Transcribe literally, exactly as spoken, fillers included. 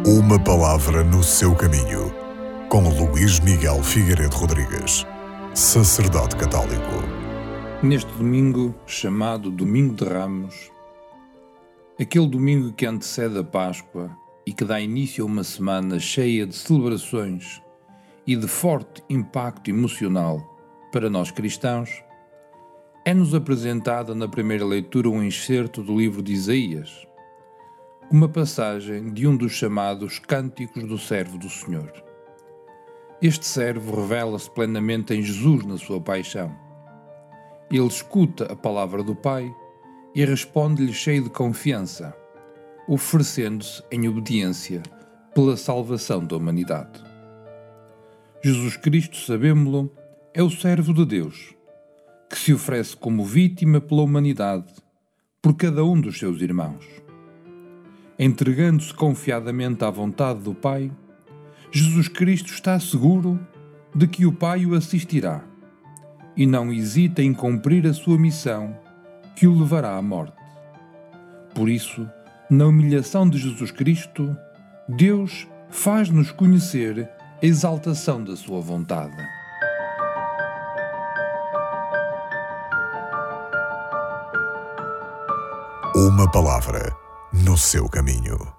Uma palavra no seu caminho, com Luís Miguel Figueiredo Rodrigues, sacerdote católico. Neste domingo, chamado Domingo de Ramos, aquele domingo que antecede a Páscoa e que dá início a uma semana cheia de celebrações e de forte impacto emocional para nós cristãos, é-nos apresentada na primeira leitura um excerto do livro de Isaías, uma passagem de um dos chamados Cânticos do Servo do Senhor. Este servo revela-se plenamente em Jesus na sua paixão. Ele escuta a palavra do Pai e responde-lhe cheio de confiança, oferecendo-se em obediência pela salvação da humanidade. Jesus Cristo, sabemo-lo, é o servo de Deus, que se oferece como vítima pela humanidade, por cada um dos seus irmãos. Entregando-se confiadamente à vontade do Pai, Jesus Cristo está seguro de que o Pai o assistirá e não hesita em cumprir a sua missão que o levará à morte. Por isso, na humilhação de Jesus Cristo, Deus faz-nos conhecer a exaltação da sua vontade. Uma palavra no seu caminho.